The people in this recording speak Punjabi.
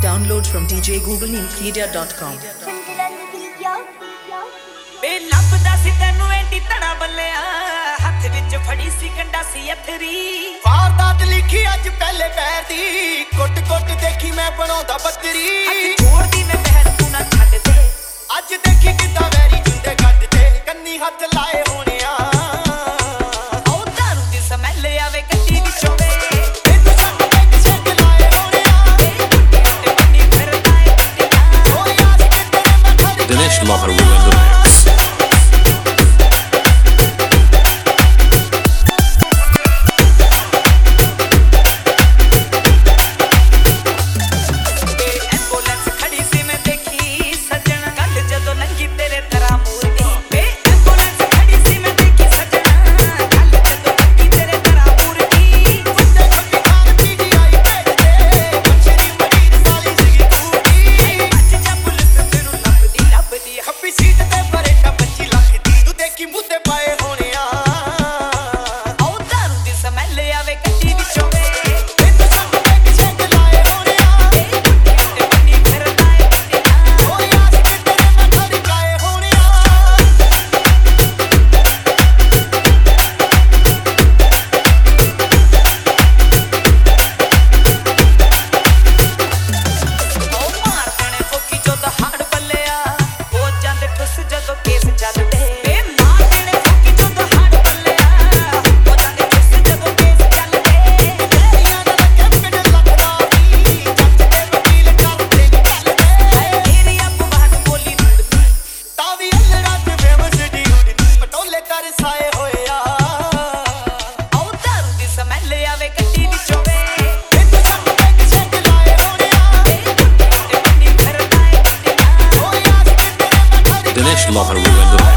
Download from djgooglemedia.com. ਬੇ ਲੱਭਦਾ ਸੀ ਤੈਨੂੰ ਐਂਟੀ ਤਣਾ ਬੱਲਿਆ ਹੱਥ ਵਿੱਚ ਫੜੀ ਸੀ ਕੰਡਾ ਸੀ ਅਥਰੀ ਵਾਰਦਾਤ ਲਿਖੀ ਅੱਜ ਪਹਿਲੇ ਪੈਰ ਦੀ ਕੁੱਟ ਕੁੱਟ ਦੇਖੀ ਮੈਂ ਬਣਾਉਂਦਾ ਬੱਦਰੀ ਹੱਥ ਛੋੜਦੀ ਮੈਂ ਬਹਿਰ ਤੂੰ ਨਾ ਛੱਡ ਦੇ ਅੱਜ ਦੇਖੀ ਕਿੱਦਾਂ ਵੈਰੀ ਜਿੰਦੇ ਗੱਡ ਤੇ ਕੰਨੀ ਹੱਥ ਲਾਏ ਹੋਣਿਆ ਉਹ ਦਾਰੂ ਦੀ ਸਮੈਲ ਆਵੇ ਗੱਡੀ ਵਿੱਚੋਂ ਵੇ ਮੈਨੂੰ ਛੱਡ ਕੇ ਕਿਸੇ ਤੇ ਲਾਏ ਹੋਣਿਆ ਤੇ ਕੰਨੀ ਫਿਰਦਾ ਏ ਗੱਡੀਆਂ ਓ ਯਾਰ ਕਿਤੇ ਮੈਂ ਖੜ Dinesh Loharu in the mix. Ambulance ਖੜੀ ਸੀ ਮੈਂ ਦੇਖੀ ਸੱਜਣ ਕੱਲ ਜਦੋਂ ਲੰਘੀ ਤੇਰੇ ਤਰ੍ਹਾਂ ਮੂਰਤੀ ਵੇ ਐਂਬੂਲੈਂਸ ਖੜੀ ਸੀ ਮੈਂ ਦੇਖੀ ਸੱਜਣ ਕੱਲ ਜਦੋਂ ਲੰਘੀ ਤੇਰੇ ਤਰ੍ਹਾਂ ਮੂਰਤੀ ਵੱਡੇ ਛੱਡੀ ਖਾਨ ਪੀਜੀਆਈ ਭੇਜਦੇ ਮੱਛਰੀ ਮਰੀਦ ਸਾਲੀ ਸੀਗੀ ਤੂੜੀ ਅੱਜ ਜਾ ਪੁਲਿਸ ਤੈਨੂੰ ਲੱਭਦੀ ਖੱਬੀ ਸੀਟ ਤੇ ਬਰੇਟਾ 25 ਲੱਖ ਦੀ ਤੂੰ ਦੇਖੀ ਮੁੱਦੇ ਪਾਏ ਹੋਣਿਆ ਉਹ ਦਾਰੂ ਦੀ ਸਮੈਲ ਆਵੇ ਗੱਡੀ ਵਿੱਚੋਂ ਵੇ ਮੈਨੂੰ ਛੱਡ ਕੇ ਕਿਸੇ ਤੇ ਲਾਏ ਹੋਣਿਆ ਤੇ ਕੰਨੀ ਫਿਰਦਾ ਏ ਗੱਡੀਆਂ ਓ ਯਾਰ ਕਿਤੇ ਮੈਂ ਖੜ ਗਏ ਹੋਣਿਆ ਉਹ ਮਾਰ ਦੇਣੇ ਫੋਕੀ ਜਦੋਂ ਹੜ ਬੱਲਿਆ ਹੋ ਜਾਂਦੇ ਠੁੱਸ ਜਦੋਂ ਕੇਸ ਚੱਲਦੇ ਵੇ ਮਾਰ ਦੇਣੇ ਫੋਕੀ ਜਦੋਂ ਹੜ ਬੱਲਿਆ ਹੋ ਜਾਂਦੇ ਠੁੱਸ ਜਦੋਂ ਕੇਸ ਚੱਲਦੇ ਤੇਰੀਆਂ ਨਾਲ ਕੈਂਪਡ ਲੱਗਦਾ ਵੀ ਜੱਜ ਦੇ ਵਕੀਲ ਕਰਦੇ ਨੀ ਚੱਲਦੇ ਤੇਰੀ ਅਪਵਾਦ ਬੋਲੀ ਮੁੜਦੀ ਤਾਂ ਵੀ ਅਲੜਾ ਤੇ ਫੇਮਸ ਡੀ ਉਡਦੀ ਪਟੋਲੇ ਕਰ ਸਾਏ ਹੋਇਆ ਉਹ ਦਾਰੂ ਦੀ ਸਮੈਲ ਆਵੇ ਗੱਡੀ ਵਿੱਚੋਂ ਵੇ ਮੈਨੂੰ ਛੱਡ ਕੇ ਕਿਸੇ ਤੇ ਲਾਏ ਹੋਣਿਆ ਤੇ ਕੰਨੀ ਫਿਰਦਾ ਏ ਗੱਡੀਆਂ ਓ ਯਾਰ ਕਿਤੇ ਮੈਂ ਖੜ Dinesh Loharu in the mix.